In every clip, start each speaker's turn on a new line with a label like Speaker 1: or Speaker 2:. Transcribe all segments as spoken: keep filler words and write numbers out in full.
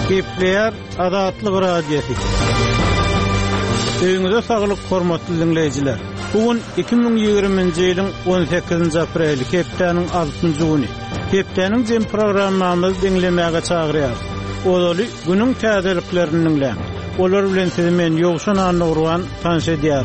Speaker 1: Gepleyer Adatlyk radiosi. Öňüňizde saglyk hormatly dinleýijiler. Bugün iki bin ýygrimiňji ýylyň on sekizinji apreli hepdeniň altynjy güni. Hepdeniň jem programmamyzy dinlemäge çagyrýar. Olaly günüň täzeliklerini dinleň. Olar bilen sizi men ýogşan Nurwan tanış edýär.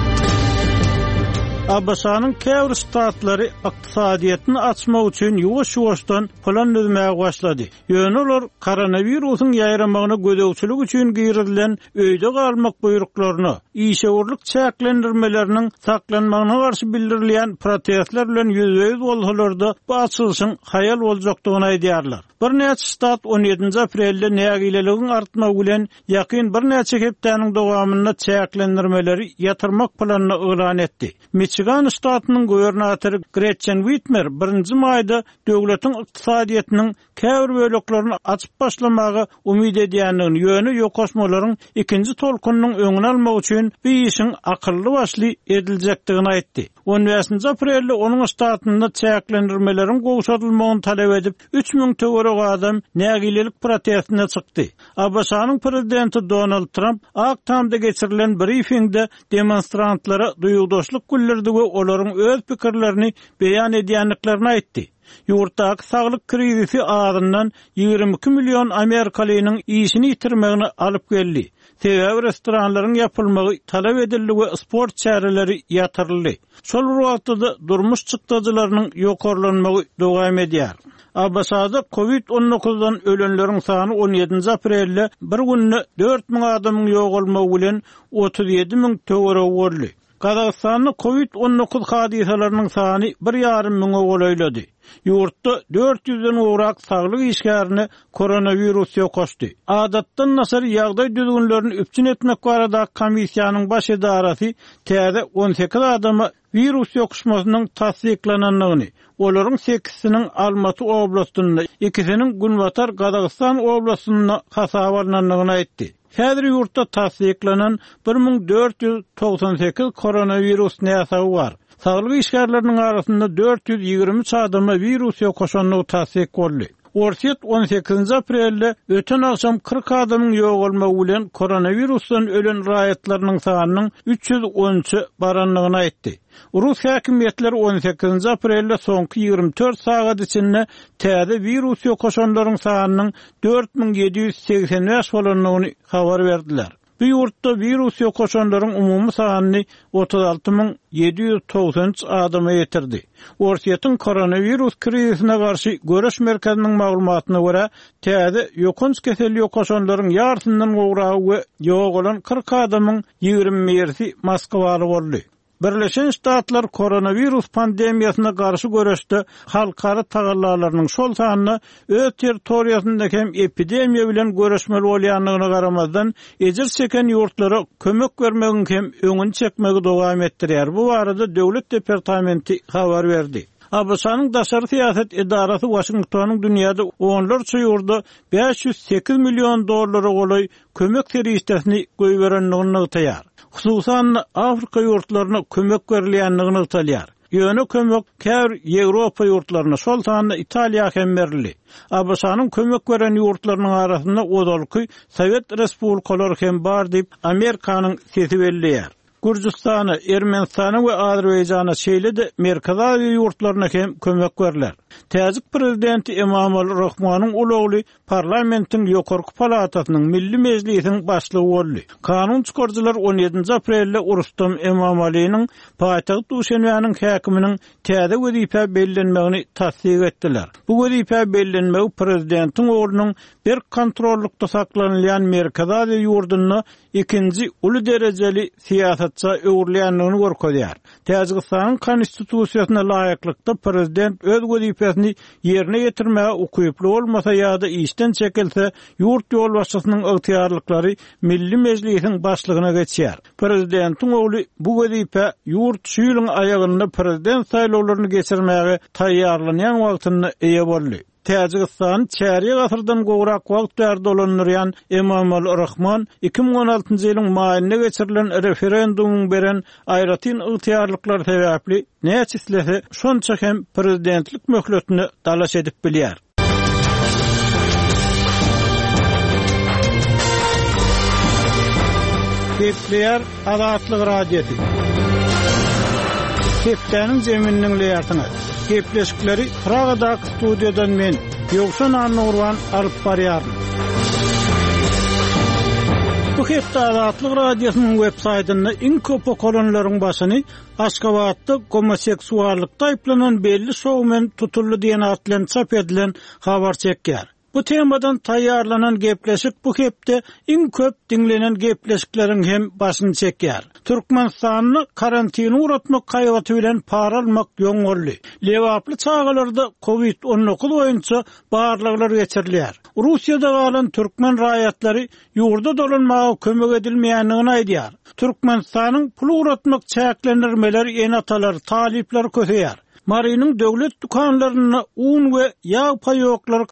Speaker 1: Abbasanyň käwr ştatlary ykdysadyýatyny açmak üçin ýuwaş-ýuwaşdan plan düzmäge başlady. Ýöne olar koronawirusyň ýaýramagyna gödäwçilik üçin girilen öýde galmak buýruklaryny, işäwirlik çäklendirmeleriniň saklanmagyna garşy bildirilýän protestler bilen ýüzüýüz bolsalarda bu açylyşyň haýal boljakdygyny aýdýarlar. Bir näçe ştat on ýedinji aprelde nägileligiň artmagy bilen ýakyn bir näçe hepdeniň dowamyna çäklendirmeleri ýatyrmak planyny elan etdi. Michigan ştatynyň gubernatory Gretchen Whitmer birinji maýda döwletiň ykdysadyýatynyň käwr böleklerini açyp başlamagy umyd edýändigini, ýöne ýokosmalaryň ikinji tolkunynyň öňüni almak üçin bu işiň akylly başly ediljekdigini aýtdy. on beşinji aprelde onuň ştatynda çäklendirmelerin gowşatylmagyny talap edip üç miň töwerek adam nägilelik protestine çykdy. Abbasanyň prezidenti Donald Trump Aktamda geçirilen briefingde demonstrantlara duýugdaşlyk bildirdi we olaryň öz pikirlerini beýan edýänliklerini aýtdy. Ýurtdaky saglyk krizisi ağzyndan ýygrimi iki million Amerikalynyň işini ýitirmegini alyp geldi. Sebäbi restoranlaryň ýapylmagy talap edildi we sport çäreleri ýatyryldy. Şol wagtda durmuş çykdyjylarynyň ýokarlanmagy dowam edýär. Abbasada covid on dokuzdan ölenleriň sany on ýedinji aprelde bir günde dört miň adamyň ýogalmagy bilen otuz ýedi miň töwerek boldy. Kazakstanyň covid on dokuz hadisalarynyň sany bir ýarym miňe golaýlady. Ýurtda dört ýüzden ugrak saglyk işgärini koronavirus ýokuşdy. Adatdan nasar ýagdaý düzgünlerini üpçün etmek barada komissiýanyň baş edarasy täze on sekiz adama virus ýokuşmasynyň tasdiklananlygyny, olaryň sekiziniň Almaty oblastynda, ikisiniň Günbatar Kazakstan oblastynda hasap alınanlygyny aýtdy. Häzir ýurtda tasdiklanan bir miň dört ýüz togsan sekiz koronavirus näsagy bar. Saglyk işgärleriniň arasynda dört ýüz ýygrimi üç adama virus ýokuşanlygy tasdik boldy. Orsiýet on sekizinji aprelde öten akşam kırk adamyň ýogalmagy bilen koronavirusdan ölen raýatlarynyň sanynyň üç ýüz on üçe baranlygyny aýtdy. Rus häkimiýetleri on sekizinji aprelde soňky ýygrimi dört sagat içinde täze virus ýokuşanlaryň sanynyň dört miň ýedi ýüz seksen beş bolanlygyny habar berdiler. Bu ýurtda virus ýokuşanlaryň umumy sanyny otuz alty miň ýedi ýüz togsan üç adama ýetirdi. Orsiýetin koronavirus krizisine garşy göreş merkeziniň maglumatyna görä, täze ýokunç kesel ýokuşanlaryň ýartyndan gowragy we ýogalan kırk adamyň ýygrimi mersi Moskwaly boldy. Birleşen Ştatlar koronavirus pandemiýasyna garşy göreşde halkara tagallalarynyň şol sanyny öz territoriýasynda hem epidemiýa bilen göreşmeli bolýanlygyna garamazdan ejir çeken ýurtlara kömek bermegin hem öňüni çekmegi dowam etdirýär. Bu barada döwlet departamenti habar berdi. Abbasanyň daşary siýaset edarasy Washingtonyň dünýäde onlarça ýurda beş ýüz sekiz million dollara golaý kömek serýetini goýberenligini ýaýar. Hususan Afrika ýurtlaryna kömek berilýänligini ýaýar. Ýöne kömek käwr Ýewropa ýurtlaryna, şol sanda Italiýa hem berildi. Abbasanyň kömek beren ýurtlarynyň arasynda Odalky Sowet Respublikalary hem bar diýip Amerikanyň sesi belliýär. Gürjistana, Ermenistana we Azerbaýjana şeýle-de merkezawy ýurtlaryna hem kömek berilýär. Täzik prezidenti Emomali Rahmonyň ulagly parlamentiň ýokarky palatasynyň Milli Mejlisiň başlygy boldy. Kanun çykarjylar on ýedinji aprelde Rustam Emomaliň paýtagy Duşanbeň häkiminiň täze wezipe bellenmegini tasdik etdiler. Bu wezipe bellenmegi prezidentiň oglunyň bir kontrollukda saklanylýan merkezawy ýurduny ikinji uly derejeli siýasatça öwürlýänligini görkezýär. Täzigistanyň konstitusiýasyna laýyklykda prezident öz wezipesini ýerine ýetirmäge ukuply bolmasa ýa-da işden çekilse ýurt ýolbaşçysynyň ygtyýarlyklary Milli Mejlisiň başlygyna geçýär. Prezidentiň ogly bu wezipe ýurt şu ýylyň aýagynda prezident saýlawlaryny geçirmäge taýýarlanýan wagtyny eýe boldy. Täzikistan çäri gasyrdan gowrak wagt berde olanýan Emomali Rahman iki bin on altynjy ýylyň maýyna geçirilen referendumyň beren aýratyn ygtyýarlyklary sebäpli näçislese şonça hem prezidentlik möhletini dalaş edip bilýär. Gepleyer Azatlyk radiosu. Hepdeniň zeminiň leýatyna. Gepleşikleri Pragada studiodan men Ýogşan Annurwan alyp barýarym. Bu hepde Azatlyk radiosynyň web-saýtyny iň köp okulanlaryň başyny Aşgabatda homoseksuallykda aýplanan belli şowmen tutuldy diýen atlan çap edilen habar çekýär. Bu temadan taýýarlanan gepleşik bu hepde iň köp dinlenen gepleşikleriň hem başyny çekýär. Türkmenistanyny karantiny uratmak gaýaty bilen para almak ýoňgorly. Lewaply çağalarda covid on dokuz boýunça barlyklar geçirilýär. Russiýada galan türkmen raýatlary ýurda dolanmaga kömek edilmeýändigini aýdýar. Türkmenistanyň pul uratmak çäklendirmeleri enatalar, talipler köpeýär. Marynyň döwlet dukanlaryna un we ýağ paýoklary